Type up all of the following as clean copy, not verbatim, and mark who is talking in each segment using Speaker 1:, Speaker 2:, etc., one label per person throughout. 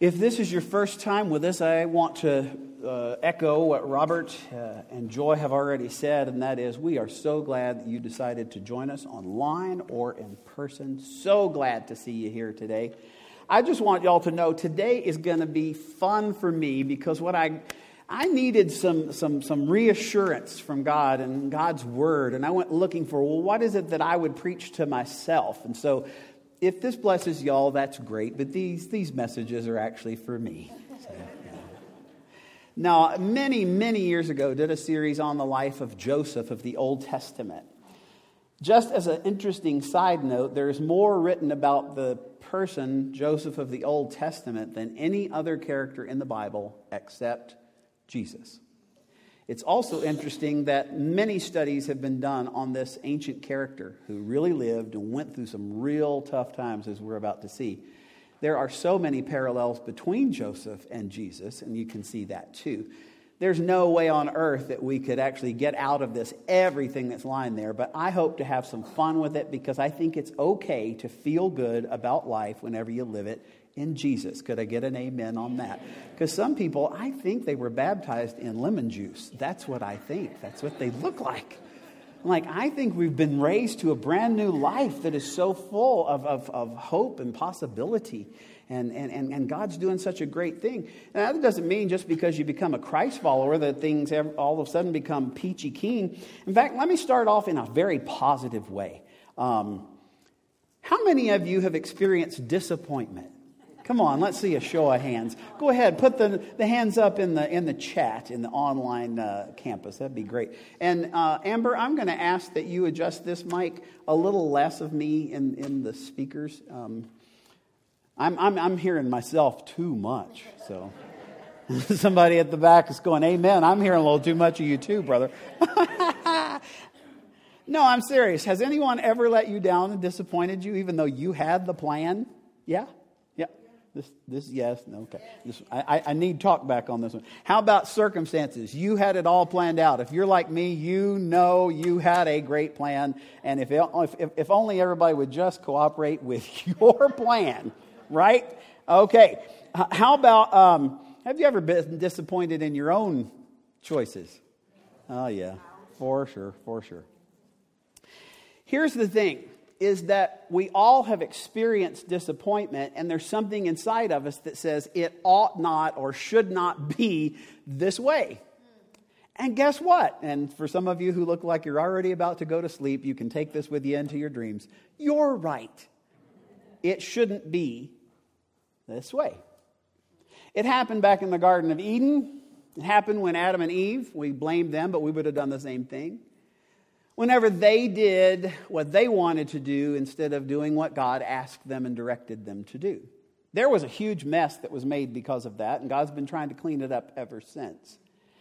Speaker 1: If this is your first time with us, I want to echo what Robert and Joy have already said, and that is we are so glad that you decided to join us online or in person. So glad to see you here today. I just want y'all to know today is going to be fun for me because what I needed some reassurance from God and God's Word, and I went looking for, well, what is it that I would preach to myself? And so if this blesses y'all, that's great, but these messages are actually for me. So, yeah. Now, many years ago, did a series on the life of Joseph of the Old Testament. Just as an interesting side note, there's more written about the person, Joseph of the Old Testament, than any other character in the Bible except Jesus. It's also interesting that many studies have been done on this ancient character who really lived and went through some real tough times, as we're about to see. There are so many parallels between Joseph and Jesus, and you can see that too. There's no way on earth that we could actually get out of this everything that's lying there, but I hope to have some fun with it because I think it's okay to feel good about life whenever you live it in Jesus. Could I get an amen on that? Because some people, I think they were baptized in lemon juice. That's what I think. That's what they look like. I think we've been raised to a brand new life that is so full of hope and possibility. And God's doing such a great thing. Now, that doesn't mean just because you become a Christ follower that things all of a sudden become peachy keen. In fact, let me start off in a very positive way. How many of you have experienced disappointment? Come on, let's see a show of hands. Go ahead, put the hands up in the chat, in the online campus. That'd be great. And Amber, I'm going to ask that you adjust this mic a little less of me in the speakers. I'm hearing myself too much. So somebody at the back is going, amen. I'm hearing a little too much of you too, brother. No, I'm serious. Has anyone ever let you down and disappointed you even though you had the plan? Yeah? This yes, no, okay. I need talk back on this one. How about circumstances? You had it all planned out. If you're like me, you know you had a great plan. And if only everybody would just cooperate with your plan, right? Okay. How about, have you ever been disappointed in your own choices? Oh, yeah, for sure. Here's the thing. Is that we all have experienced disappointment, and there's something inside of us that says it ought not or should not be this way. And guess what? And for some of you who look like you're already about to go to sleep, you can take this with you into your dreams. You're right. It shouldn't be this way. It happened back in the Garden of Eden. It happened when Adam and Eve, we blamed them, but we would have done the same thing. Whenever they did what they wanted to do instead of doing what God asked them and directed them to do. There was a huge mess that was made because of that, and God's been trying to clean it up ever since.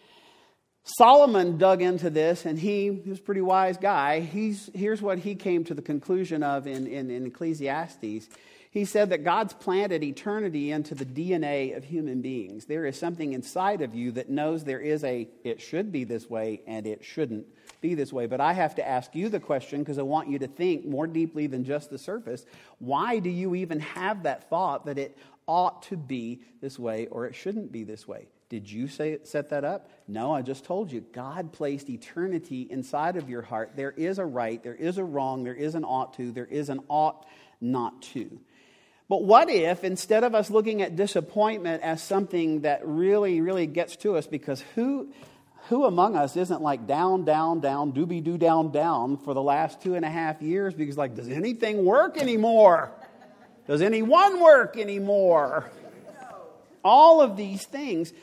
Speaker 1: Solomon dug into this, and he was a pretty wise guy. Here's what he came to the conclusion of in Ecclesiastes. He said that God's planted eternity into the DNA of human beings. There is something inside of you that knows there is it should be this way, and it shouldn't be this way. But I have to ask you the question because I want you to think more deeply than just the surface. Why do you even have that thought that it ought to be this way or it shouldn't be this way? Did you set that up? No, I just told you. God placed eternity inside of your heart. There is a right, there is a wrong, there is an ought to, there is an ought not to. But what if, instead of us looking at disappointment as something that really gets to us, because who among us isn't like down, doobie-doo, down for the last 2.5 years? Because does anything work anymore? Does anyone work anymore? All of these things,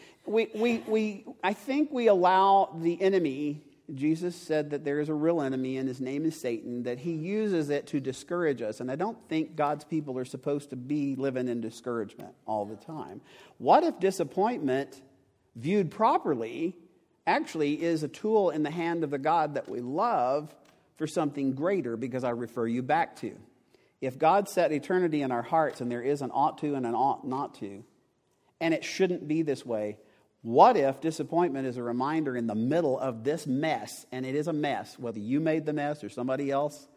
Speaker 1: I think we allow the enemy. Jesus said that there is a real enemy, and his name is Satan, that he uses it to discourage us. And I don't think God's people are supposed to be living in discouragement all the time. What if disappointment, viewed properly, actually is a tool in the hand of the God that we love for something greater? Because I refer you back to, if God set eternity in our hearts and there is an ought to and an ought not to, and it shouldn't be this way, what if disappointment is a reminder in the middle of this mess, and it is a mess, whether you made the mess or somebody else?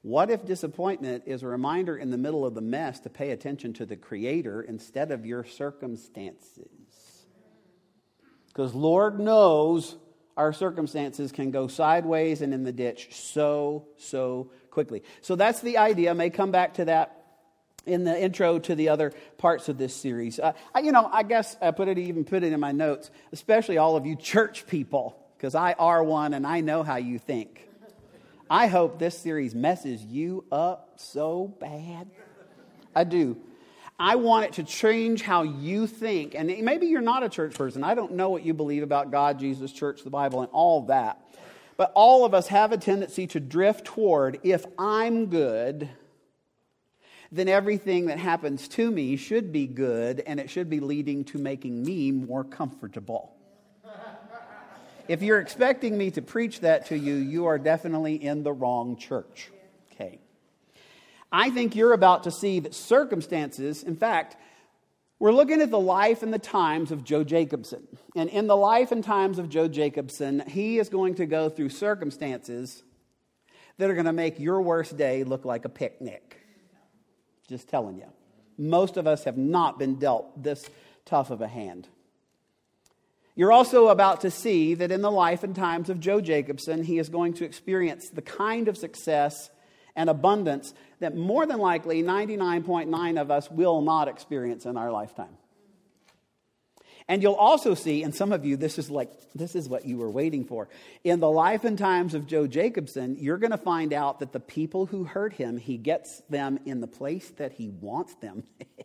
Speaker 1: What if disappointment is a reminder in the middle of the mess to pay attention to the Creator instead of your circumstances? Because Lord knows our circumstances can go sideways and in the ditch so quickly. So that's the idea. I may come back to that in the intro to the other parts of this series. I guess I put it in my notes, especially all of you church people, because I are one and I know how you think. I hope this series messes you up so bad. I do. I want it to change how you think. And maybe you're not a church person. I don't know what you believe about God, Jesus, church, the Bible, and all that. But all of us have a tendency to drift toward, if I'm good, then everything that happens to me should be good, and it should be leading to making me more comfortable. If you're expecting me to preach that to you, you are definitely in the wrong church. Okay. I think you're about to see that circumstances, in fact, we're looking at the life and the times of Joe Jacobson. And in the life and times of Joe Jacobson, he is going to go through circumstances that are going to make your worst day look like a picnic. Just telling you. Most of us have not been dealt this tough of a hand. You're also about to see that in the life and times of Joe Jacobson, he is going to experience the kind of success and abundance that more than likely 99.9% of us will not experience in our lifetime. And you'll also see, and some of you, this is what you were waiting for. In the life and times of Joe Jacobson, you're going to find out that the people who hurt him, he gets them in the place that he wants them.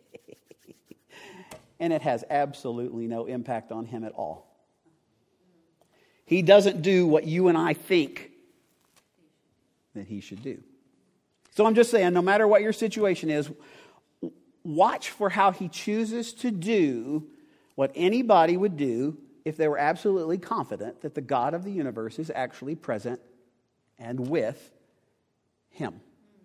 Speaker 1: And it has absolutely no impact on him at all. He doesn't do what you and I think that he should do. So I'm just saying, no matter what your situation is, watch for how he chooses to do what anybody would do if they were absolutely confident that the God of the universe is actually present and with him.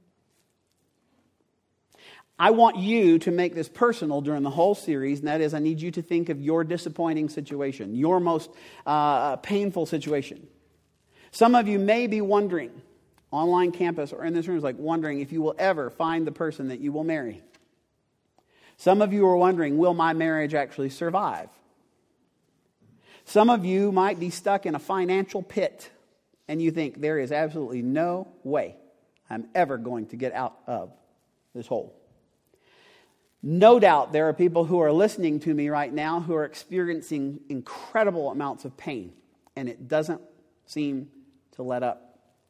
Speaker 1: I want you to make this personal during the whole series, and that is, I need you to think of your disappointing situation, your most painful situation. Some of you may be wondering, online campus or in this room, is like wondering if you will ever find the person that you will marry. Some of you are wondering, will my marriage actually survive? Some of you might be stuck in a financial pit, and you think there is absolutely no way I'm ever going to get out of this hole. No doubt there are people who are listening to me right now who are experiencing incredible amounts of pain, and it doesn't seem to let up.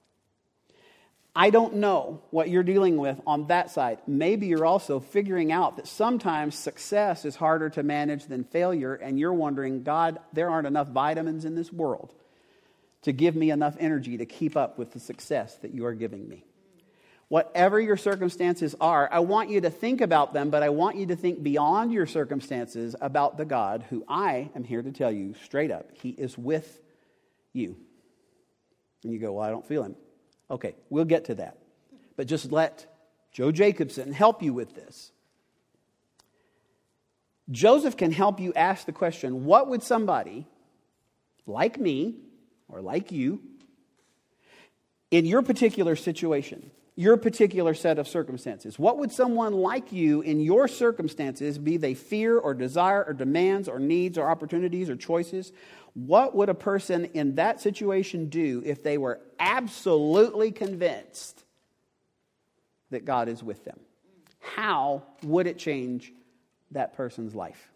Speaker 1: I don't know what you're dealing with on that side. Maybe you're also figuring out that sometimes success is harder to manage than failure, and you're wondering, God, there aren't enough vitamins in this world to give me enough energy to keep up with the success that you are giving me. Whatever your circumstances are, I want you to think about them, but I want you to think beyond your circumstances about the God who I am here to tell you straight up, he is with you. And you go, well, I don't feel him. Okay, we'll get to that. But just let Joe Jacobson help you with this. Joseph can help you ask the question, what would somebody like me or like you in your particular situation, your particular set of circumstances, what would someone like you in your circumstances, be they fear or desire or demands or needs or opportunities or choices, what would a person in that situation do if they were absolutely convinced that God is with them? How would it change that person's life?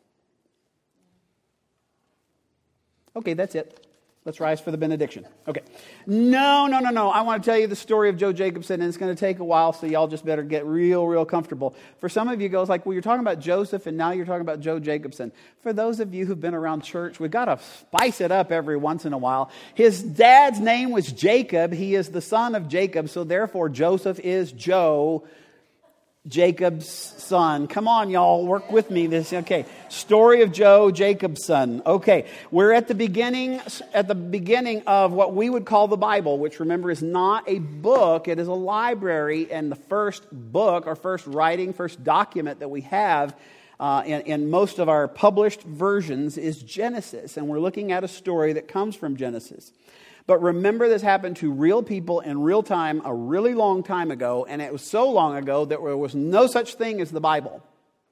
Speaker 1: Okay, that's it. Let's rise for the benediction. Okay. No. I want to tell you the story of Joe Jacobson, and it's going to take a while, so y'all just better get real comfortable. For some of you, it goes like, well, you're talking about Joseph, and now you're talking about Joe Jacobson. For those of you who've been around church, we've got to spice it up every once in a while. His dad's name was Jacob. He is the son of Jacob, so therefore Joseph is Joe, Jacob's son. Come on, y'all, work with me. Okay. Story of Joe, Jacob's son. Okay. We're at the beginning of what we would call the Bible, which, remember, is not a book. It is a library, and the first book, or first writing, first document that we have in most of our published versions is Genesis, and we're looking at a story that comes from Genesis. But remember, this happened to real people in real time a really long time ago, and it was so long ago that there was no such thing as the Bible.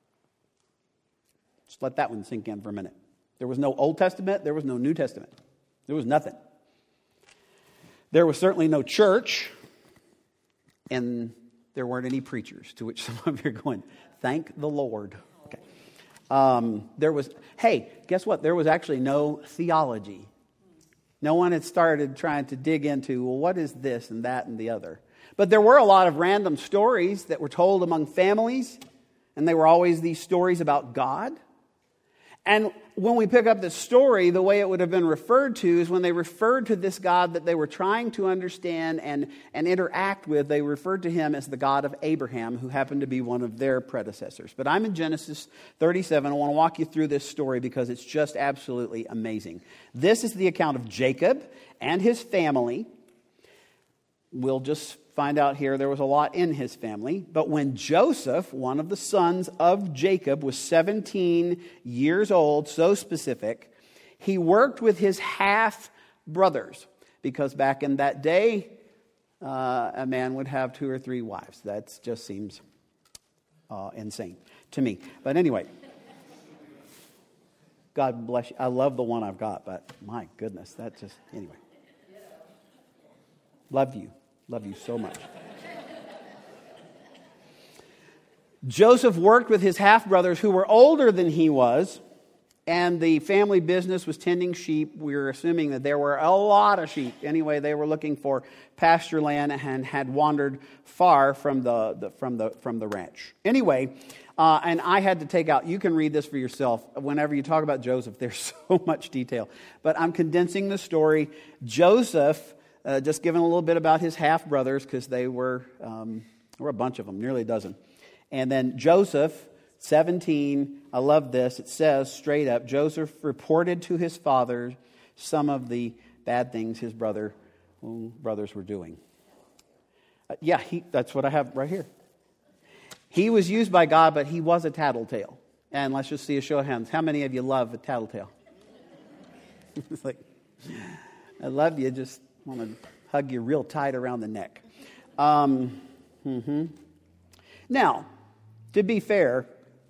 Speaker 1: Just let that one sink in for a minute. There was no Old Testament. There was no New Testament. There was nothing. There was certainly no church, and there weren't any preachers, to which some of you are going, thank the Lord. Okay. Guess what? There was actually no theology. No one had started trying to dig into, well, what is this and that and the other? But there were a lot of random stories that were told among families, and they were always these stories about God. And when we pick up this story, the way it would have been referred to is when they referred to this God that they were trying to understand and interact with, they referred to him as the God of Abraham, who happened to be one of their predecessors. But I'm in Genesis 37. I want to walk you through this story because it's just absolutely amazing. This is the account of Jacob and his family. We'll just find out here there was a lot in his family. But when Joseph, one of the sons of Jacob, was 17 years old, so specific, he worked with his half-brothers. Because back in that day, a man would have 2 or 3 wives. That just seems insane to me. But anyway, God bless you. I love the one I've got, but my goodness, anyway. Love you. Love you so much. Joseph worked with his half-brothers who were older than he was, and the family business was tending sheep. We were assuming that there were a lot of sheep. Anyway, they were looking for pasture land and had wandered far from the ranch. Anyway, and I had to take out, you can read this for yourself. Whenever you talk about Joseph, there's so much detail. But I'm condensing the story. Joseph, just giving a little bit about his half-brothers, because they were a bunch of them, nearly a dozen. And then Joseph, 17, I love this, it says straight up, Joseph reported to his father some of the bad things his brothers were doing. That's what I have right here. He was used by God, but he was a tattletale. And let's just see a show of hands. How many of you love a tattletale? It's like, I love you, just want to hug you real tight around the neck. Now, to be fair,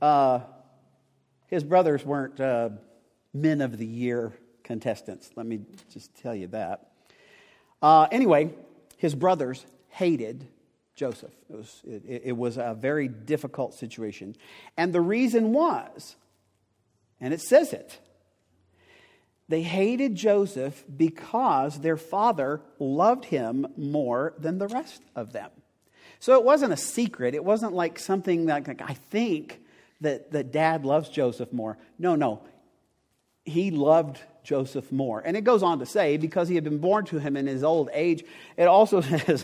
Speaker 1: his brothers weren't Men of the Year contestants. Let me just tell you that. Anyway, his brothers hated Joseph. It was a very difficult situation. And the reason was, and it says it, they hated Joseph because their father loved him more than the rest of them. So it wasn't a secret. It wasn't like something like I think that dad loves Joseph more. No. He loved Joseph more. And it goes on to say, because he had been born to him in his old age, it also says,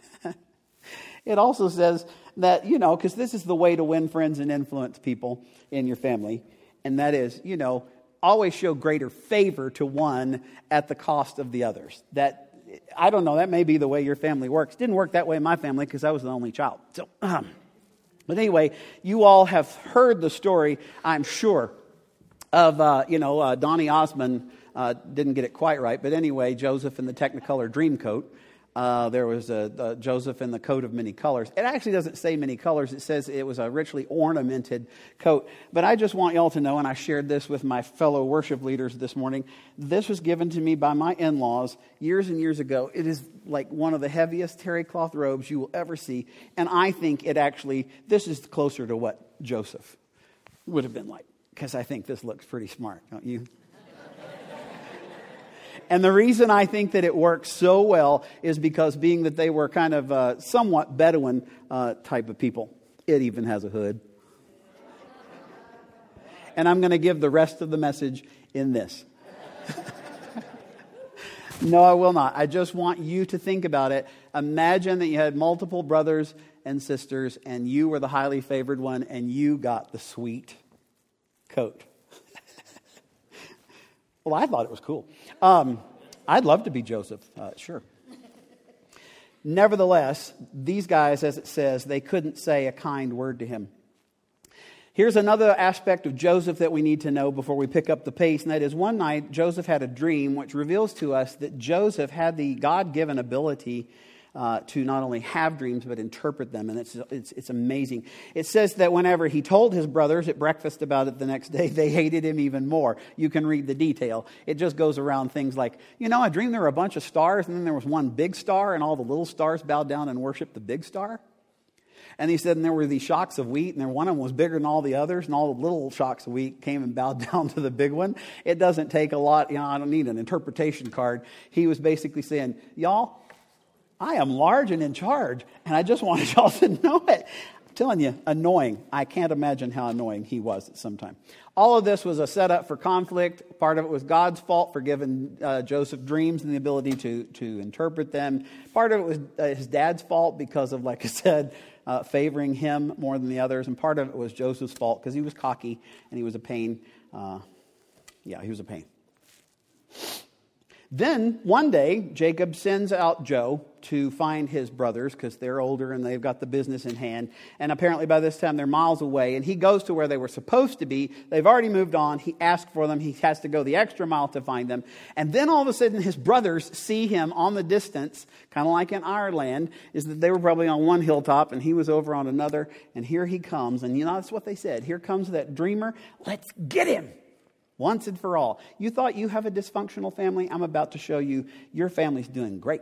Speaker 1: that, because this is the way to win friends and influence people in your family. And that is, always show greater favor to one at the cost of the others. That, I don't know, that may be the way your family works. Didn't work that way in my family because I was the only child. So, but anyway, you all have heard the story, I'm sure, of, Donny Osmond didn't get it quite right. But anyway, Joseph in the Technicolor Dreamcoat. There was a Joseph in the coat of many colors. It actually doesn't say many colors. It says it was a richly ornamented coat. But I just want y'all to know, and I shared this with my fellow worship leaders this morning, this was given to me by my in-laws years and years ago. It is like one of the heaviest terry cloth robes you will ever see. And I think this is closer to what Joseph would have been like. Because I think this looks pretty smart, don't you? And the reason I think that it works so well is because being that they were kind of somewhat Bedouin type of people. It even has a hood. And I'm going to give the rest of the message in this. No, I will not. I just want you to think about it. Imagine that you had multiple brothers and sisters and you were the highly favored one and you got the sweet coat. Well, I thought it was cool. I'd love to be Joseph, sure. Nevertheless, these guys, as it says, they couldn't say a kind word to him. Here's another aspect of Joseph that we need to know before we pick up the pace, and that is one night Joseph had a dream which reveals to us that Joseph had the God-given ability to not only have dreams but interpret them, and it's amazing. It says that whenever he told his brothers at breakfast about it the next day, they hated him even more. You can read the detail. It just goes around things like, I dreamed there were a bunch of stars, and then there was one big star, and all the little stars bowed down and worshiped the big star. And he said, and there were these shocks of wheat, and one of them was bigger than all the others, and all the little shocks of wheat came and bowed down to the big one. It doesn't take a lot. I don't need an interpretation card. He was basically saying, y'all, I am large and in charge, and I just wanted y'all to know it. I'm telling you, annoying. I can't imagine how annoying he was at some time. All of this was a setup for conflict. Part of it was God's fault for giving Joseph dreams and the ability to interpret them. Part of it was his dad's fault because of, like I said, favoring him more than the others. And part of it was Joseph's fault because he was cocky and he was a pain. He was a pain. Then one day, Jacob sends out Joe to find his brothers because they're older and they've got the business in hand. And apparently by this time they're miles away. And he goes to where they were supposed to be. They've already moved on. He asks for them. He has to go the extra mile to find them. And then all of a sudden his brothers see him on the distance, kind of like in our land, is that they were probably on one hilltop and he was over on another. And here he comes. And that's what they said. Here comes that dreamer. Let's get him. Once and for all. You thought you have a dysfunctional family? I'm about to show you your family's doing great.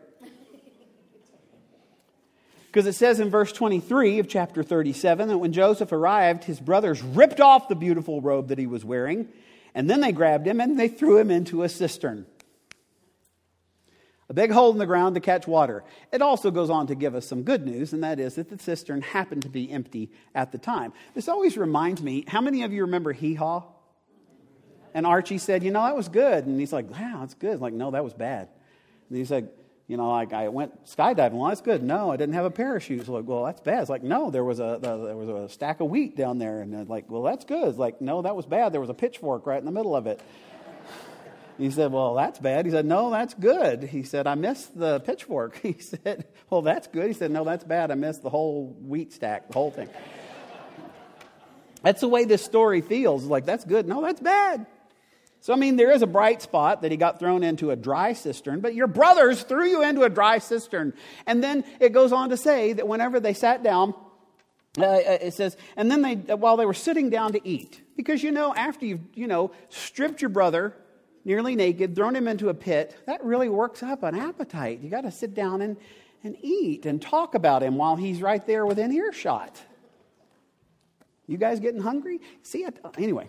Speaker 1: Because it says in verse 23 of chapter 37 that when Joseph arrived, his brothers ripped off the beautiful robe that he was wearing, and then they grabbed him and they threw him into a cistern. A big hole in the ground to catch water. It also goes on to give us some good news, and that is that the cistern happened to be empty at the time. This always reminds me, how many of you remember Hee Haw? And Archie said, that was good. And he's like, wow, that's good. Like, no, that was bad. And he's like, I went skydiving. Well, that's good. No, I didn't have a parachute. It's like, well, that's bad. It's like, no, there was a stack of wheat down there. And they're like, well, that's good. It's like, no, that was bad. There was a pitchfork right in the middle of it. He said, well, that's bad. He said, no, that's good. He said, I missed the pitchfork. He said, well, that's good. He said, no, that's bad. I missed the whole wheat stack, the whole thing. That's the way this story feels. Like, that's good. No, that's bad. So, there is a bright spot that he got thrown into a dry cistern, but your brothers threw you into a dry cistern. And then it goes on to say that whenever they sat down, it says, and then while they were sitting down to eat, because, after you've, stripped your brother nearly naked, thrown him into a pit, that really works up an appetite. You got to sit down and eat and talk about him while he's right there within earshot. You guys getting hungry? See it? Anyway.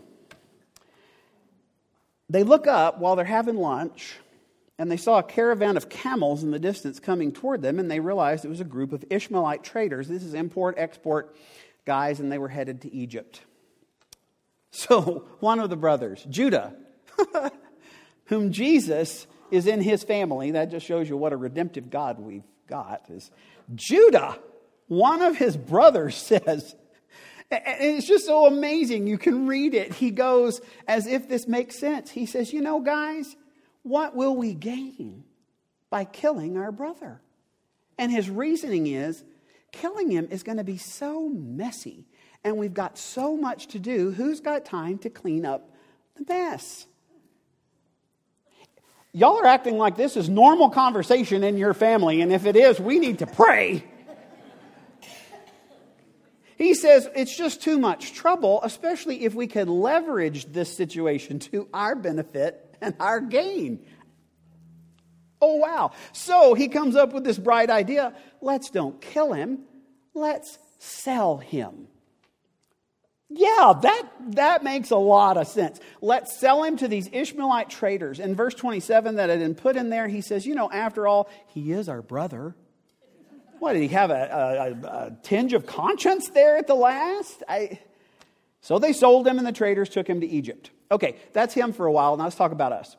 Speaker 1: They look up while they're having lunch, and they saw a caravan of camels in the distance coming toward them, and they realized it was a group of Ishmaelite traders. This is import-export guys, and they were headed to Egypt. So one of the brothers, Judah, whom Jesus is in his family, that just shows you what a redemptive God we've got, is Judah, one of his brothers says, and it's just so amazing. You can read it. He goes, as if this makes sense. He says, guys, what will we gain by killing our brother? And his reasoning is, killing him is going to be so messy. And we've got so much to do. Who's got time to clean up the mess? Y'all are acting like this is normal conversation in your family. And if it is, we need to pray. He says it's just too much trouble, especially if we could leverage this situation to our benefit and our gain. Oh, wow. So he comes up with this bright idea. Let's don't kill him. Let's sell him. Yeah, that makes a lot of sense. Let's sell him to these Ishmaelite traders. In verse 27 that I didn't put in there, he says, after all, he is our brother. What, did he have a tinge of conscience there at the last? So they sold him and the traders took him to Egypt. Okay, that's him for a while. Now let's talk about us.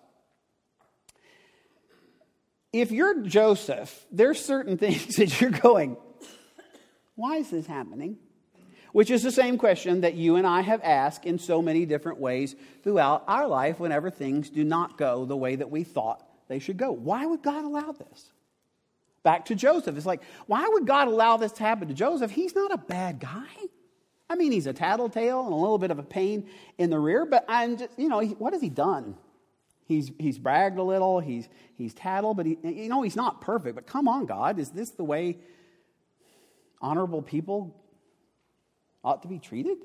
Speaker 1: If you're Joseph, there's certain things that you're going, why is this happening? Which is the same question that you and I have asked in so many different ways throughout our life whenever things do not go the way that we thought they should go. Why would God allow this? Back to Joseph. It's like, why would God allow this to happen to Joseph? He's not a bad guy. I mean, he's a tattletale and a little bit of a pain in the rear, but I'm just, what has he done? He's bragged a little, he's tattled, but he's not perfect. But come on, God, is this the way honorable people ought to be treated?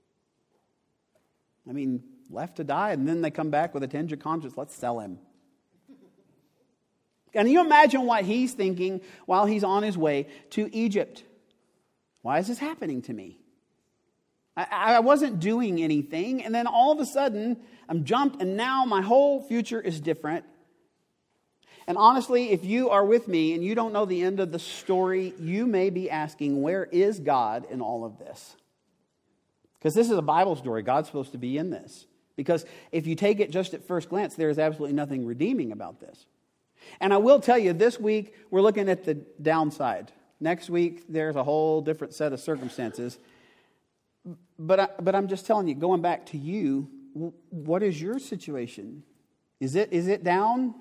Speaker 1: I mean, left to die, and then they come back with a tinge of conscience. Let's sell him. Can you imagine what he's thinking while he's on his way to Egypt? Why is this happening to me? I wasn't doing anything, and then all of a sudden, I'm jumped, and now my whole future is different. And honestly, if you are with me and you don't know the end of the story, you may be asking, where is God in all of this? Because this is a Bible story. God's supposed to be in this. Because if you take it just at first glance, there is absolutely nothing redeeming about this. And I will tell you, this week, we're looking at the downside. Next week, there's a whole different set of circumstances. But I'm just telling you, going back to you, what is your situation? Is it down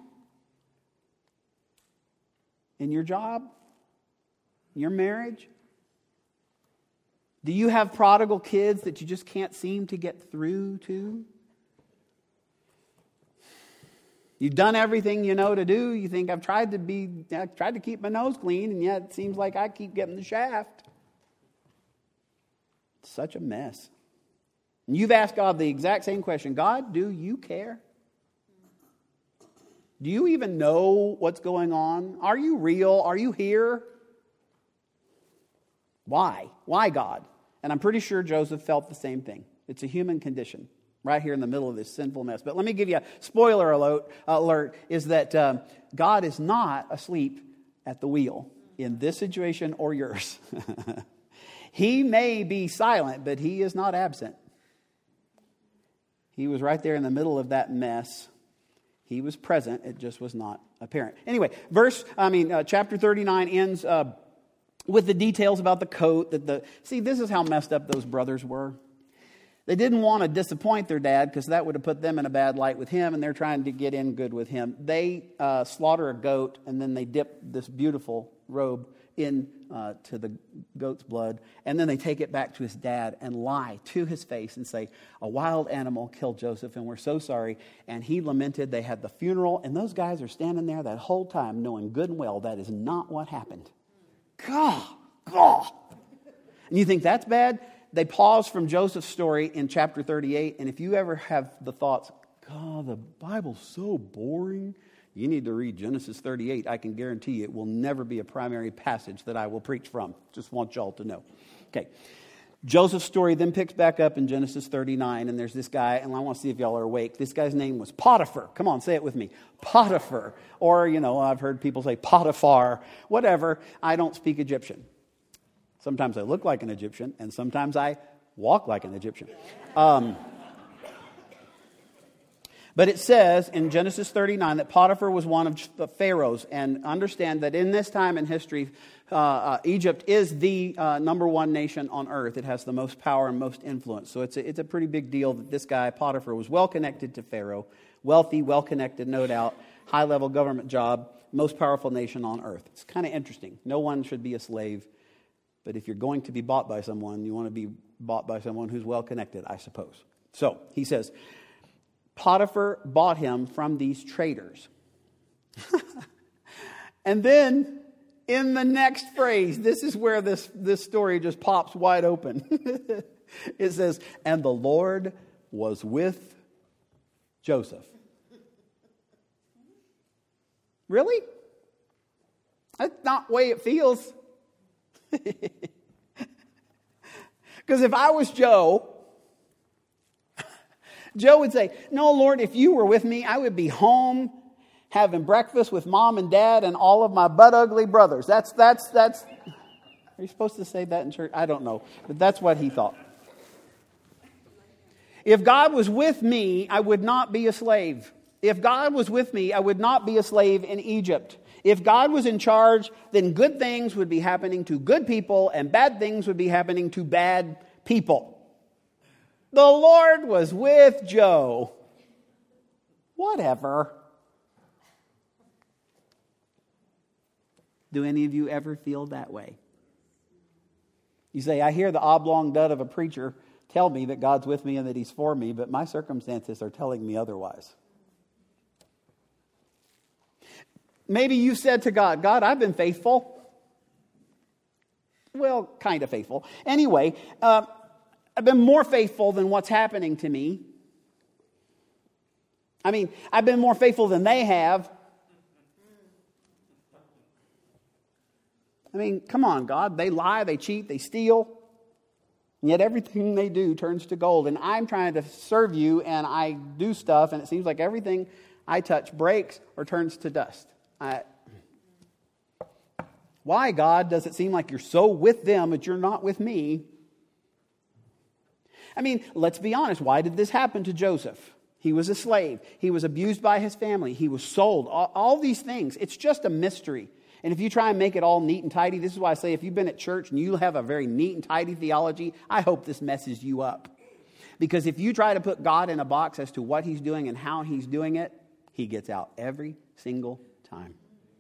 Speaker 1: in your job, your marriage? Do you have prodigal kids that you just can't seem to get through to? You've done everything you know to do. You think I've tried to keep my nose clean, and yet it seems like I keep getting the shaft. It's such a mess. And you've asked God the exact same question. God, do you care? Do you even know what's going on? Are you real? Are you here? Why? Why, God? And I'm pretty sure Joseph felt the same thing. It's a human condition right here in the middle of this sinful mess. But let me give you a spoiler alert is that God is not asleep at the wheel in this situation or yours. He may be silent, but he is not absent. He was right there in the middle of that mess. He was present. It just was not apparent. Anyway, chapter 39 ends with the details about the coat. See, this is how messed up those brothers were. They didn't want to disappoint their dad because that would have put them in a bad light with him, and they're trying to get in good with him. They slaughter a goat, and then they dip this beautiful robe in to the goat's blood, and then they take it back to his dad and lie to his face and say, a wild animal killed Joseph, and we're so sorry. And he lamented. They had the funeral, and those guys are standing there that whole time knowing good and well that is not what happened. God. And you think that's bad? They pause from Joseph's story in chapter 38, and if you ever have the thoughts, God, the Bible's so boring, you need to read Genesis 38. I can guarantee you it will never be a primary passage that I will preach from. Just want y'all to know. Okay. Joseph's story then picks back up in Genesis 39, and there's this guy, and I want to see if y'all are awake. This guy's name was Potiphar. Come on, say it with me. Potiphar. Or, I've heard people say Potiphar. Whatever. I don't speak Egyptian. Sometimes I look like an Egyptian, and sometimes I walk like an Egyptian. But it says in Genesis 39 that Potiphar was one of the pharaohs. And understand that in this time in history, Egypt is the number one nation on earth. It has the most power and most influence. So it's a pretty big deal that this guy, Potiphar, was well connected to Pharaoh. Wealthy, well connected, no doubt. High-level government job. Most powerful nation on earth. It's kind of interesting. No one should be a slave. But if you're going to be bought by someone, you want to be bought by someone who's well connected, I suppose. So he says, Potiphar bought him from these traders. And then in the next phrase, this is where this story just pops wide open. It says, and the Lord was with Joseph. Really? That's not the way it feels. Because if I was Joe would say, no, Lord, if you were with me, I would be home having breakfast with mom and dad and all of my butt-ugly brothers. That's. Are you supposed to say that in church? I don't know. But that's what he thought. If God was with me, I would not be a slave. If God was with me, I would not be a slave in Egypt. If God was in charge, then good things would be happening to good people and bad things would be happening to bad people. The Lord was with Joe. Whatever. Do any of you ever feel that way? You say, I hear the oblong dud of a preacher tell me that God's with me and that He's for me, but my circumstances are telling me otherwise. Maybe you said to God, God, I've been faithful. Well, kind of faithful. Anyway, I've been more faithful than what's happening to me. I mean, I've been more faithful than they have. I mean, come on, God. They lie, they cheat, they steal. And yet everything they do turns to gold. And I'm trying to serve you, and I do stuff, and it seems like everything I touch breaks or turns to dust. Why, God, does it seem like you're so with them but you're not with me? I mean, let's be honest. Why did this happen to Joseph? He was a slave. He was abused by his family. He was sold. All these things. It's just a mystery. And if you try and make it all neat and tidy, this is why I say if you've been at church and you have a very neat and tidy theology, I hope this messes you up. Because if you try to put God in a box as to what He's doing and how He's doing it, He gets out every single time.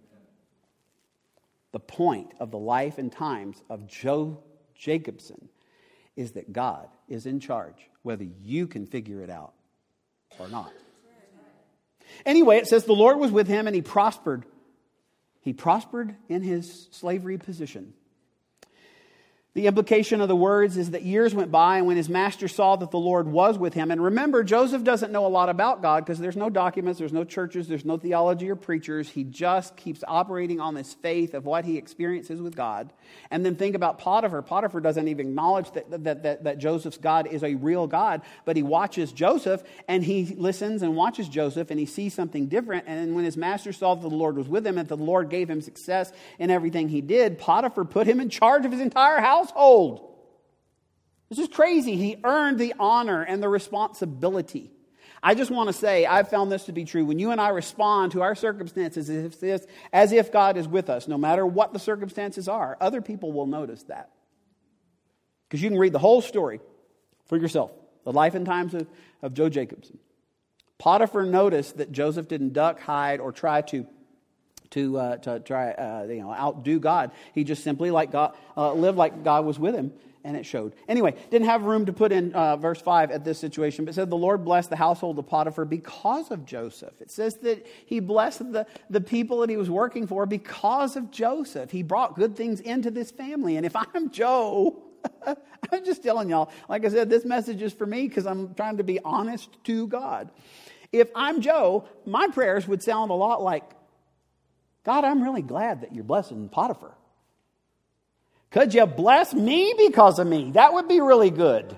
Speaker 1: The point of the life and times of Joe Jacobson is that God is in charge, whether you can figure it out or not. Anyway, it says the Lord was with him and he prospered. He prospered in his slavery position. The implication of the words is that years went by, and when his master saw that the Lord was with him, and remember, Joseph doesn't know a lot about God because there's no documents, there's no churches, there's no theology or preachers. He just keeps operating on this faith of what he experiences with God. And then think about Potiphar. Potiphar doesn't even acknowledge that Joseph's God is a real God, but he watches Joseph, and he listens and watches Joseph, and he sees something different. And when his master saw that the Lord was with him and that the Lord gave him success in everything he did, Potiphar put him in charge of his entire household. This is crazy. He earned the honor and the responsibility. I just want to say, I've found this to be true. When you and I respond to our circumstances as if God is with us, no matter what the circumstances are, other people will notice that. Because you can read the whole story for yourself. The life and times of Joe Jacobson. Potiphar noticed that Joseph didn't duck, hide, or try to outdo God. He just simply lived like God was with him, and it showed. Anyway, didn't have room to put in verse 5 at this situation, but said the Lord blessed the household of Potiphar because of Joseph. It says that he blessed the people that he was working for because of Joseph. He brought good things into this family. And if I'm Joe, I'm just telling y'all, like I said, this message is for me because I'm trying to be honest to God. If I'm Joe, my prayers would sound a lot like, God, I'm really glad that you're blessing Potiphar. Could you bless me because of me? That would be really good.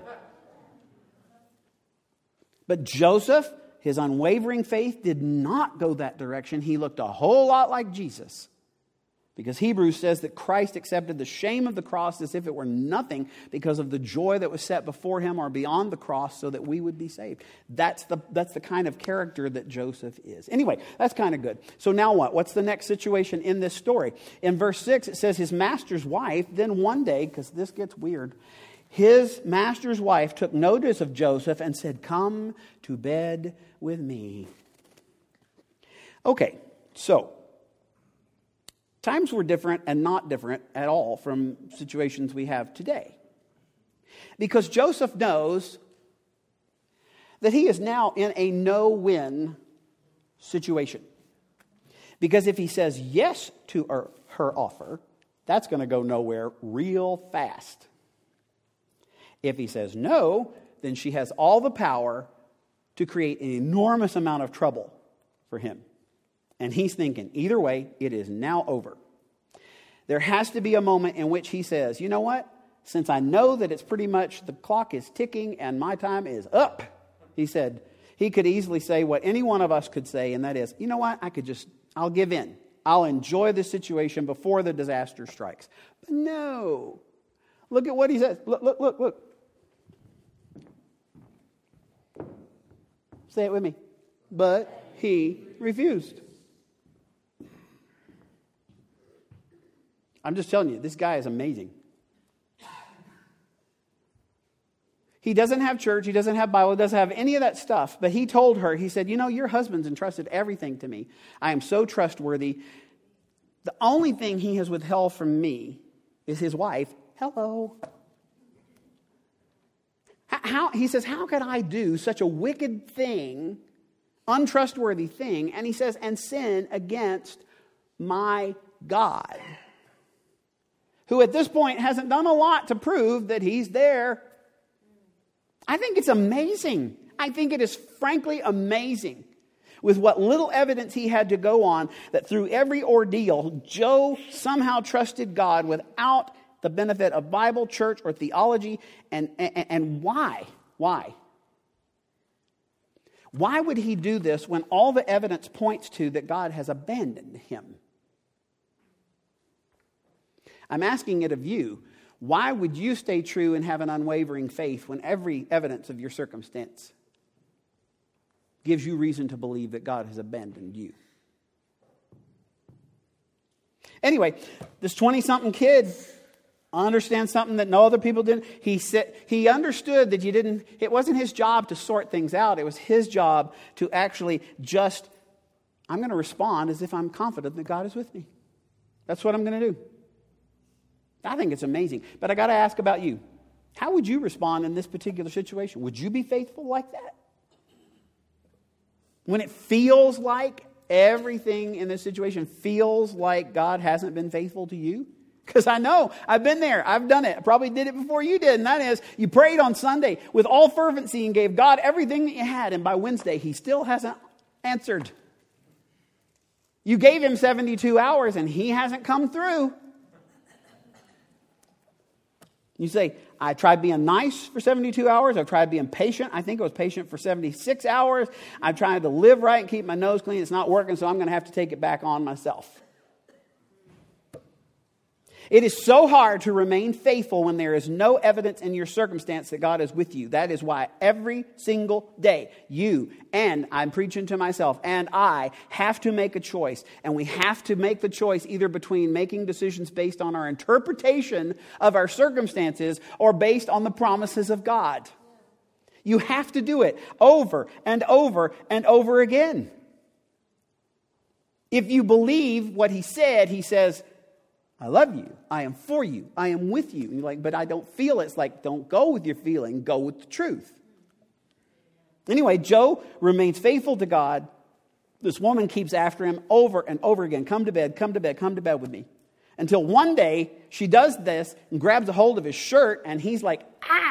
Speaker 1: But Joseph, his unwavering faith did not go that direction. He looked a whole lot like Jesus. Because Hebrews says that Christ accepted the shame of the cross as if it were nothing because of the joy that was set before him or beyond the cross so that we would be saved. That's the kind of character that Joseph is. Anyway, that's kind of good. So now what? What's the next situation in this story? In verse 6, it says his master's wife, then one day, because this gets weird, his master's wife took notice of Joseph and said, come to bed with me. Okay, so times were different and not different at all from situations we have today. Because Joseph knows that he is now in a no-win situation. Because if he says yes to her offer, that's going to go nowhere real fast. If he says no, then she has all the power to create an enormous amount of trouble for him. And he's thinking, either way, it is now over. There has to be a moment in which he says, you know what? Since I know that it's pretty much the clock is ticking and my time is up, he said, he could easily say what any one of us could say, and that is, you know what? I'll give in. I'll enjoy the situation before the disaster strikes. But no. Look at what he says. Look. Say it with me. But he refused. I'm just telling you, this guy is amazing. He doesn't have church, he doesn't have Bible, he doesn't have any of that stuff. But he told her, he said, you know, your husband's entrusted everything to me. I am so trustworthy. The only thing he has withheld from me is his wife. Hello. He says, how could I do such a wicked thing, untrustworthy thing? And he says, and sin against my God, who at this point hasn't done a lot to prove that he's there. I think it's amazing. I think it is frankly amazing, with what little evidence he had to go on, that through every ordeal, Joe somehow trusted God without the benefit of Bible, church, or theology. And why? Why? Why would he do this when all the evidence points to that God has abandoned him? I'm asking it of you. Why would you stay true and have an unwavering faith when every evidence of your circumstance gives you reason to believe that God has abandoned you? Anyway, this 20-something kid understands something that no other people didn't. He understood that it wasn't his job to sort things out. It was his job to actually I'm going to respond as if I'm confident that God is with me. That's what I'm going to do. I think it's amazing. But I got to ask about you. How would you respond in this particular situation? Would you be faithful like that? When it feels like everything in this situation feels like God hasn't been faithful to you? Because I know, I've been there, I've done it. I probably did it before you did. And that is, you prayed on Sunday with all fervency and gave God everything that you had. And by Wednesday, he still hasn't answered. You gave him 72 hours and he hasn't come through. You say, I tried being nice for 72 hours. I've tried being patient. I think I was patient for 76 hours. I've tried to live right and keep my nose clean. It's not working, so I'm going to have to take it back on myself. It is so hard to remain faithful when there is no evidence in your circumstance that God is with you. That is why every single day, you and I'm preaching to myself and I have to make a choice. And we have to make the choice either between making decisions based on our interpretation of our circumstances or based on the promises of God. You have to do it over and over and over again. If you believe what he says, I love you. I am for you. I am with you. And you're like, but I don't feel it. It's like, don't go with your feeling. Go with the truth. Anyway, Joe remains faithful to God. This woman keeps after him over and over again. Come to bed, come to bed, come to bed with me. Until one day, she does this and grabs a hold of his shirt. And he's like,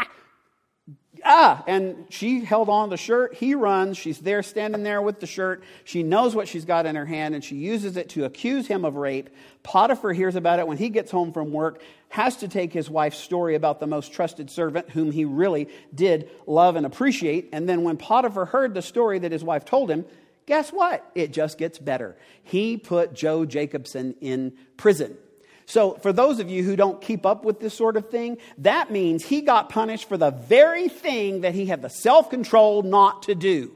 Speaker 1: and she held on to the shirt. He runs. She's there standing there with the shirt. She knows what she's got in her hand and she uses it to accuse him of rape. Potiphar hears about it when he gets home from work, has to take his wife's story about the most trusted servant whom he really did love and appreciate. And then when Potiphar heard the story that his wife told him, guess what? It just gets better. He put Joe Jacobson in prison. So for those of you who don't keep up with this sort of thing, that means he got punished for the very thing that he had the self-control not to do.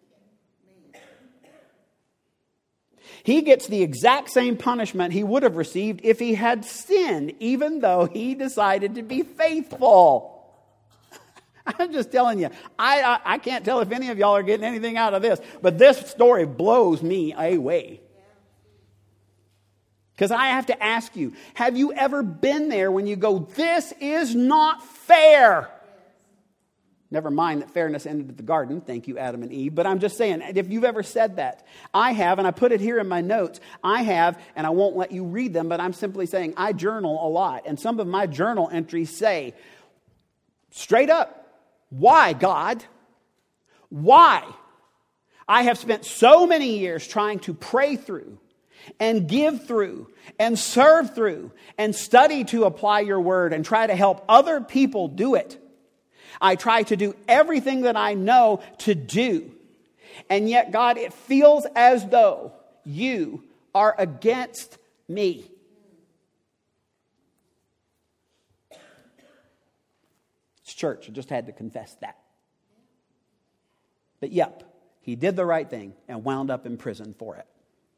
Speaker 1: He gets the exact same punishment he would have received if he had sinned, even though he decided to be faithful. I'm just telling you, I can't tell if any of y'all are getting anything out of this, but this story blows me away. Because I have to ask you, have you ever been there when you go, this is not fair? Never mind that fairness ended at the garden. Thank you, Adam and Eve. But I'm just saying, if you've ever said that, I have, and I put it here in my notes. I have, and I won't let you read them, but I'm simply saying I journal a lot. And some of my journal entries say, straight up, why, God? Why? I have spent so many years trying to pray through and give through and serve through and study to apply your word and try to help other people do it. I try to do everything that I know to do. And yet, God, it feels as though you are against me. It's church. I just had to confess that. But yep, he did the right thing and wound up in prison for it.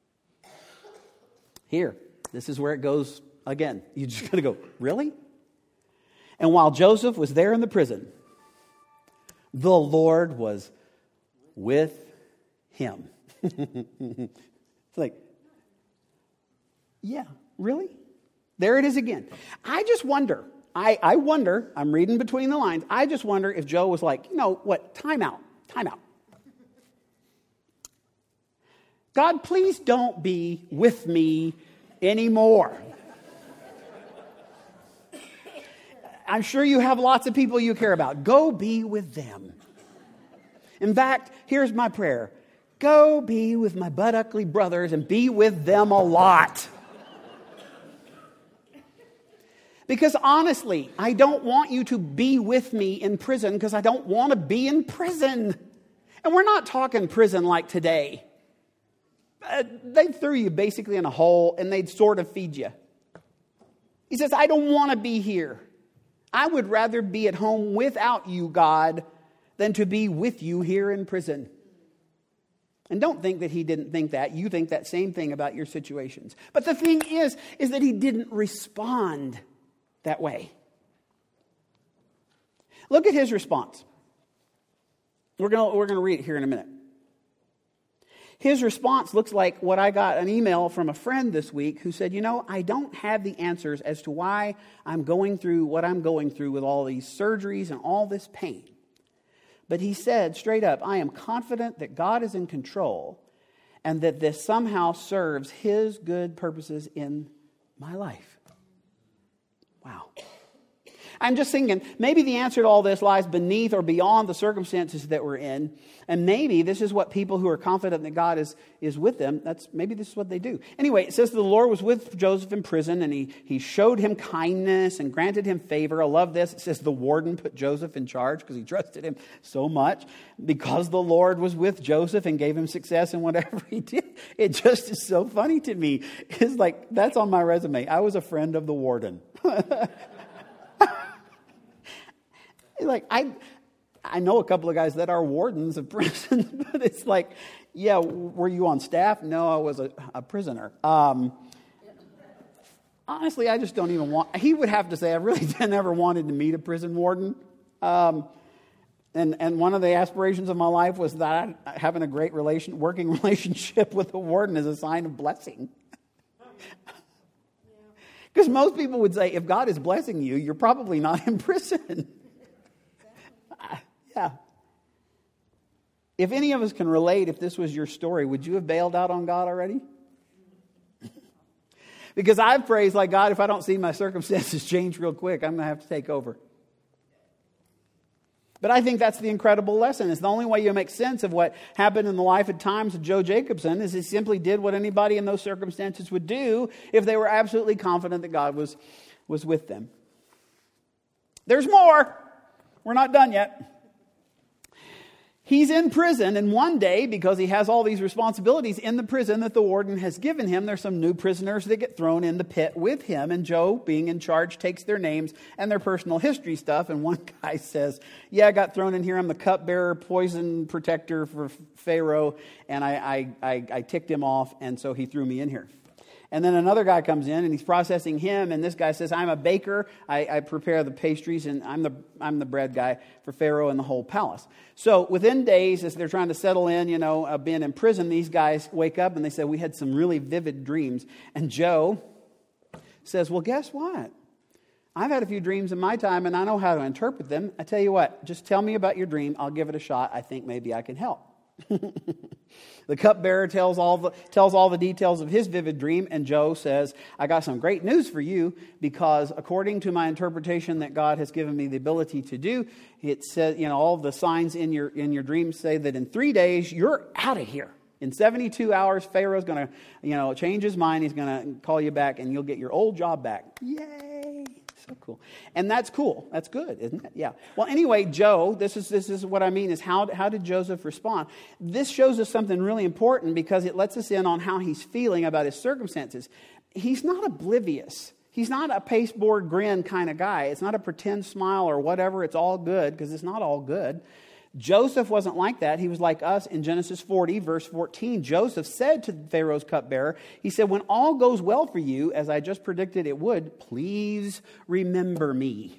Speaker 1: Here, this is where it goes again. You just got to go, really? And while Joseph was there in the prison, the Lord was with him. It's like, yeah, really? There it is again. I just wonder, I wonder, I'm reading between the lines, I just wonder if Joe was like, time out. God, please don't be with me anymore. I'm sure you have lots of people you care about. Go be with them. In fact, here's my prayer. Go be with my butt-ugly brothers and be with them a lot. Because honestly, I don't want you to be with me in prison because I don't want to be in prison. And we're not talking prison like today. They threw you basically in a hole and they'd sort of feed you. He says, I don't want to be here. I would rather be at home without you, God, than to be with you here in prison. And don't think that he didn't think that. You think that same thing about your situations. But the thing is that he didn't respond that way. Look at his response. We're going to read it here in a minute. His response looks like what I got an email from a friend this week who said, I don't have the answers as to why I'm going through what I'm going through with all these surgeries and all this pain. But he said straight up, I am confident that God is in control and that this somehow serves his good purposes in my life. Wow. I'm just thinking, maybe the answer to all this lies beneath or beyond the circumstances that we're in. And maybe this is what people who are confident that God is with them, maybe this is what they do. Anyway, it says the Lord was with Joseph in prison and he showed him kindness and granted him favor. I love this. It says the warden put Joseph in charge because he trusted him so much. Because the Lord was with Joseph and gave him success in whatever he did. It just is so funny to me. It's like, that's on my resume. I was a friend of the warden. Like, I know a couple of guys that are wardens of prisons, but it's like, yeah, were you on staff? No, I was a prisoner. Honestly, I just don't even want, he would have to say, I really never wanted to meet a prison warden. And one of the aspirations of my life was that having a great working relationship with a warden is a sign of blessing. Because most people would say, if God is blessing you, you're probably not in prison. Yeah. If any of us can relate, if this was your story, would you have bailed out on God already? Because I've prayed like, God, if I don't see my circumstances change real quick, I'm going to have to take over. But I think that's the incredible lesson. It's the only way you make sense of what happened in the life at times of Joe Jacobson is he simply did what anybody in those circumstances would do if they were absolutely confident that God was with them. There's more. We're not done yet. He's in prison, and one day, because he has all these responsibilities in the prison that the warden has given him, there's some new prisoners that get thrown in the pit with him, and Joe, being in charge, takes their names and their personal history stuff, and one guy says, yeah, I got thrown in here, I'm the cupbearer, poison protector for Pharaoh, and I ticked him off, and so he threw me in here. And then another guy comes in and he's processing him. And this guy says, I'm a baker. I prepare the pastries and I'm the bread guy for Pharaoh and the whole palace. So within days, as they're trying to settle in, being in prison, these guys wake up and they say, we had some really vivid dreams. And Joe says, well, guess what? I've had a few dreams in my time and I know how to interpret them. I tell you what, just tell me about your dream. I'll give it a shot. I think maybe I can help. The cupbearer tells all the details of his vivid dream, and Joe says, I got some great news for you, because according to my interpretation that God has given me the ability to do, it says, all the signs in your dreams say that in 3 days you're out of here. In 72 hours, Pharaoh's going to, change his mind. He's going to call you back, and you'll get your old job back. Yay! So cool. And that's cool. That's good, isn't it? Yeah. Well, anyway, Joe, this is what I mean is how did Joseph respond? This shows us something really important because it lets us in on how he's feeling about his circumstances. He's not oblivious. He's not a pasteboard grin kind of guy. It's not a pretend smile or whatever. It's all good, because it's not all good. Joseph wasn't like that. He was like us in Genesis 40, verse 14. Joseph said to Pharaoh's cupbearer, he said, when all goes well for you, as I just predicted it would, please remember me.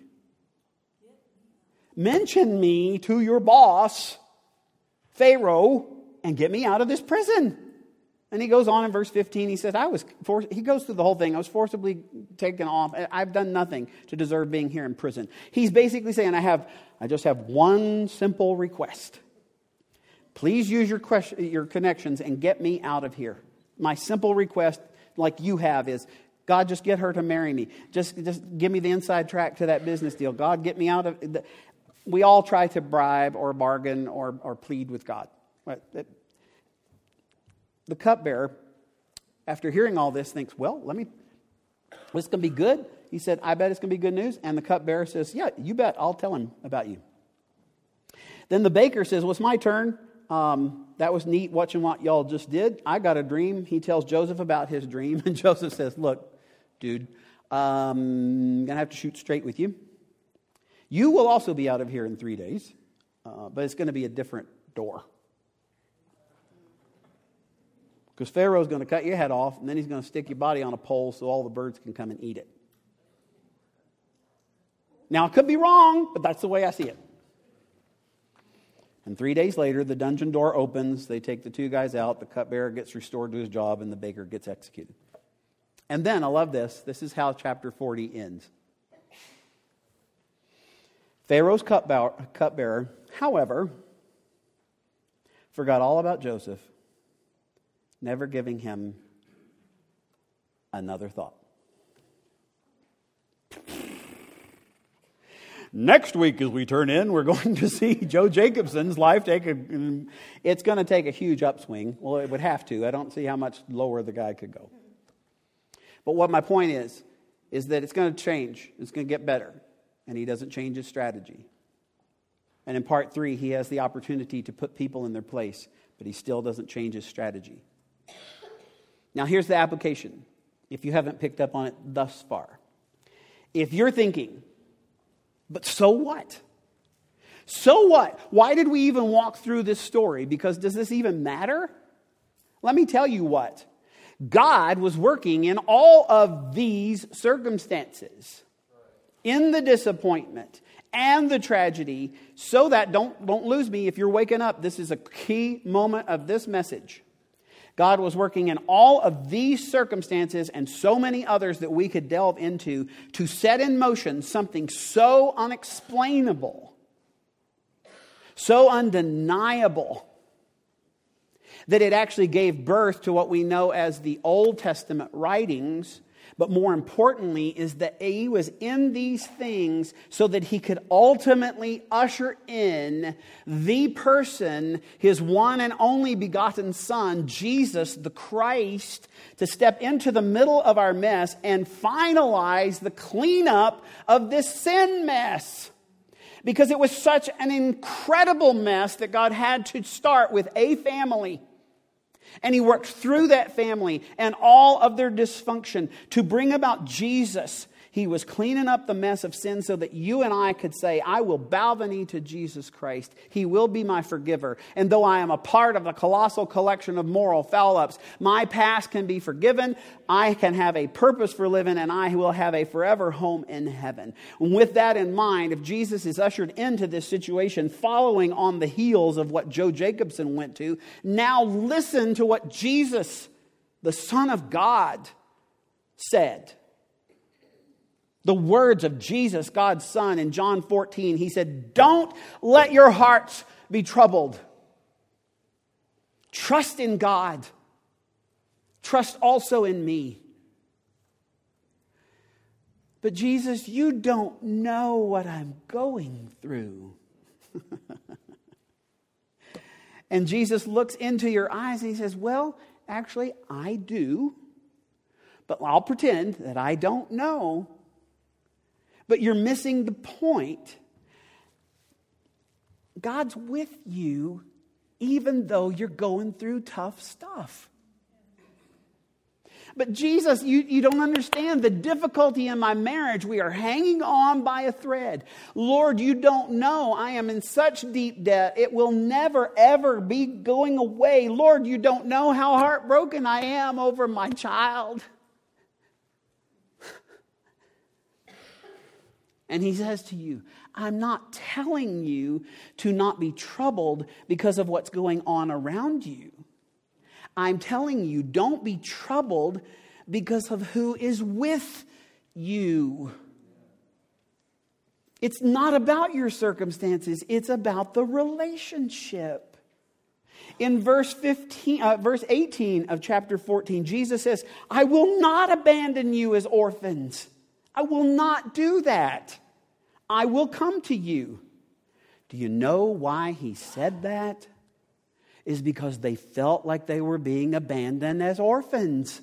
Speaker 1: Mention me to your boss, Pharaoh, and get me out of this prison. And he goes on in verse 15. He says, he goes through the whole thing. I was forcibly taken off. I've done nothing to deserve being here in prison. He's basically saying, I just have one simple request. Please use your connections and get me out of here. My simple request, like you have, is, God, just get her to marry me. Just give me the inside track to that business deal. God, get me out of... We all try to bribe or bargain or plead with God. The cupbearer, after hearing all this, thinks, well, this going to be good? He said, I bet it's going to be good news. And the cupbearer says, yeah, you bet. I'll tell him about you. Then the baker says, well, it's my turn. That was neat watching what y'all just did. I got a dream. He tells Joseph about his dream. And Joseph says, look, dude, I'm going to have to shoot straight with you. You will also be out of here in 3 days. But it's going to be a different door. Because Pharaoh's going to cut your head off, and then he's going to stick your body on a pole so all the birds can come and eat it. Now, I could be wrong, but that's the way I see it. And 3 days later, the dungeon door opens. They take the two guys out. The cupbearer gets restored to his job, and the baker gets executed. And then, I love this. This is how chapter 40 ends. Pharaoh's cupbearer, however, forgot all about Joseph, never giving him another thought. Next week, as we turn in, we're going to see Joe Jacobson's life it's going to take a huge upswing. Well, it would have to. I don't see how much lower the guy could go. But what my point is that it's going to change. It's going to get better. And he doesn't change his strategy. And in part 3, he has the opportunity to put people in their place, but he still doesn't change his strategy. Now, here's the application, if you haven't picked up on it thus far. If you're thinking, but so what? So what? Why did we even walk through this story? Because does this even matter? Let me tell you what. God was working in all of these circumstances, in the disappointment and the tragedy, so that, don't lose me if you're waking up, this is a key moment of this message. God was working in all of these circumstances and so many others that we could delve into to set in motion something so unexplainable, so undeniable, that it actually gave birth to what we know as the Old Testament writings. But more importantly is that he was in these things so that he could ultimately usher in the person, his one and only begotten Son, Jesus the Christ, to step into the middle of our mess and finalize the cleanup of this sin mess. Because it was such an incredible mess that God had to start with a family. And he worked through that family and all of their dysfunction to bring about Jesus. He was cleaning up the mess of sin so that you and I could say, I will bow the knee to Jesus Christ. He will be my forgiver. And though I am a part of a colossal collection of moral foul-ups, my past can be forgiven. I can have a purpose for living, and I will have a forever home in heaven. And with that in mind, if Jesus is ushered into this situation following on the heels of what Joe Jacobson went to, now listen to what Jesus, the Son of God, said. The words of Jesus, God's Son, in John 14, he said, don't let your hearts be troubled. Trust in God. Trust also in me. But Jesus, you don't know what I'm going through. And Jesus looks into your eyes and he says, well, actually, I do. But I'll pretend that I don't know. But you're missing the point. God's with you even though you're going through tough stuff. But Jesus, you don't understand the difficulty in my marriage. We are hanging on by a thread. Lord, you don't know. I am in such deep debt. It will never, ever be going away. Lord, you don't know how heartbroken I am over my child. And he says to you, I'm not telling you to not be troubled because of what's going on around you. I'm telling you, don't be troubled because of who is with you. It's not about your circumstances. It's about the relationship. In verse 18 of chapter 14, Jesus says, I will not abandon you as orphans. I will not do that. I will come to you. Do you know why he said that? Is because they felt like they were being abandoned as orphans.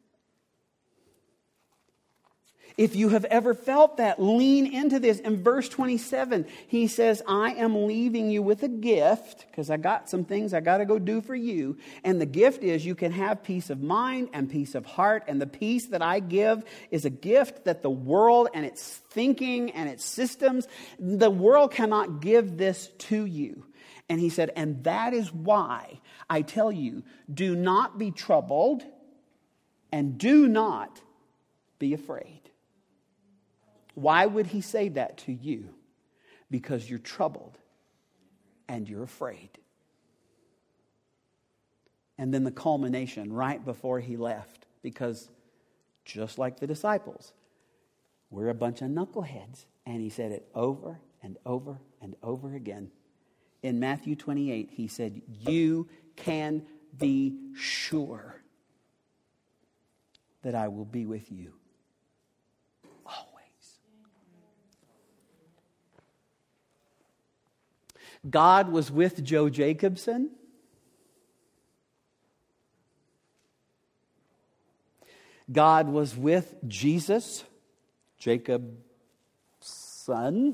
Speaker 1: If you have ever felt that, lean into this. In verse 27, he says, I am leaving you with a gift, because I got some things I got to go do for you. And the gift is you can have peace of mind and peace of heart. And the peace that I give is a gift that the world and its thinking and its systems, the world cannot give this to you. And he said, and that is why I tell you, do not be troubled and do not be afraid. Why would he say that to you? Because you're troubled and you're afraid. And then the culmination right before he left, because just like the disciples, we're a bunch of knuckleheads. And he said it over and over and over again. In Matthew 28, he said, you can be sure that I will be with you always. God was with Joe Jacobson. God was with Jesus, Jacob's son.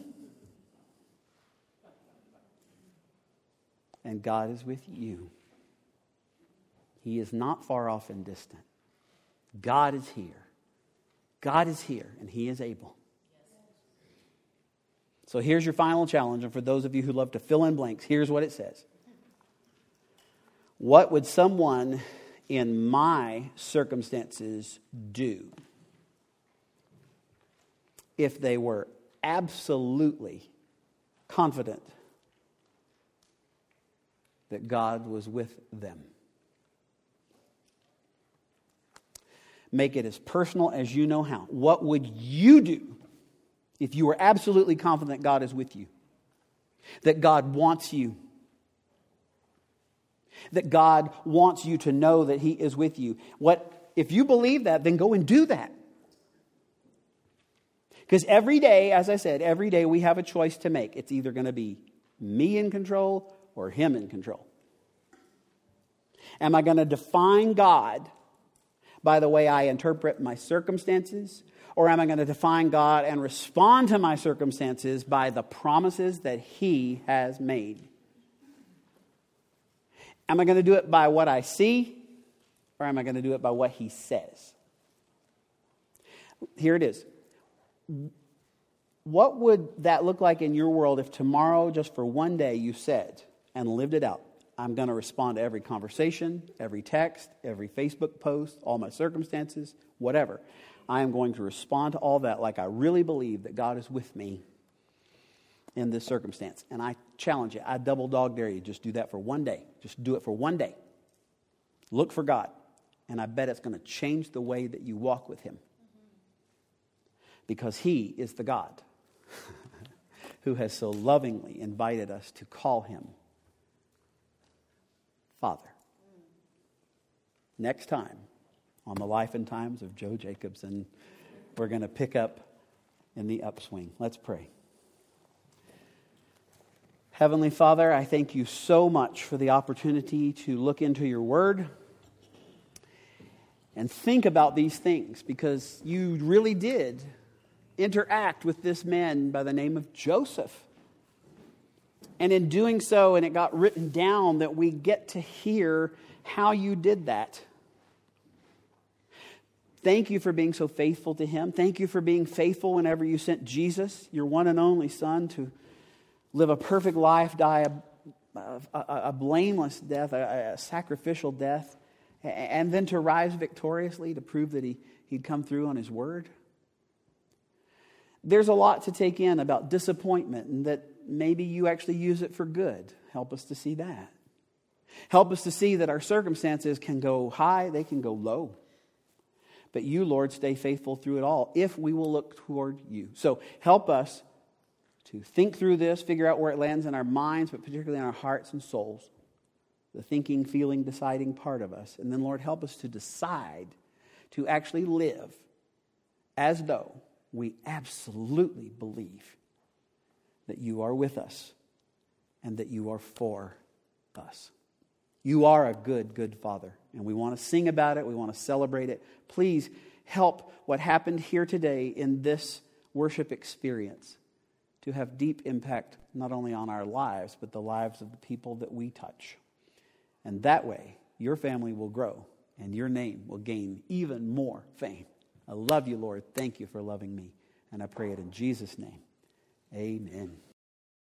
Speaker 1: And God is with you. He is not far off and distant. God is here. God is here, and He is able. So here's your final challenge, and for those of you who love to fill in blanks, here's what it says. What would someone in my circumstances do if they were absolutely confident that God was with them? Make it as personal as you know how. What would you do if you were absolutely confident God is with you? That God wants you. That God wants you to know that He is with you. If you believe that, then go and do that. Because every day, as I said, every day we have a choice to make. It's either going to be me in control or Him in control. Am I going to define God by the way I interpret my circumstances? Or am I going to define God and respond to my circumstances by the promises that He has made? Am I going to do it by what I see? Or am I going to do it by what He says? Here it is. What would that look like in your world if tomorrow, just for one day, you said and lived it out? I'm going to respond to every conversation, every text, every Facebook post, all my circumstances, whatever. I am going to respond to all that like I really believe that God is with me in this circumstance. And I challenge you, I double dog dare you, just do that for one day. Just do it for one day. Look for God. And I bet it's going to change the way that you walk with Him. Because He is the God who has so lovingly invited us to call Him Father. Next time on the Life and Times of Joe Jacobson, we're going to pick up in the upswing. Let's pray. Heavenly Father, I thank You so much for the opportunity to look into Your Word and think about these things, because You really did interact with this man by the name of Joseph. And in doing so, and it got written down, that we get to hear how You did that. Thank You for being so faithful to him. Thank You for being faithful whenever You sent Jesus, Your one and only Son, to live a perfect life, die a blameless death, a sacrificial death, and then to rise victoriously to prove that he'd come through on His word. There's a lot to take in about disappointment, and that maybe You actually use it for good. Help us to see that. Help us to see that our circumstances can go high, they can go low. But you, Lord, stay faithful through it all if we will look toward you. So help us to think through this, figure out where it lands in our minds, but particularly in our hearts and souls. The thinking, feeling, deciding part of us. And then, Lord, help us to decide to actually live as though we absolutely believe that you are with us and that you are for us. You are a good, good Father, and we want to sing about it. We want to celebrate it. Please help what happened here today in this worship experience to have deep impact not only on our lives, but the lives of the people that we touch. And that way, your family will grow and your name will gain even more fame. I love you, Lord. Thank you for loving me. And I pray it in Jesus' name. Amen.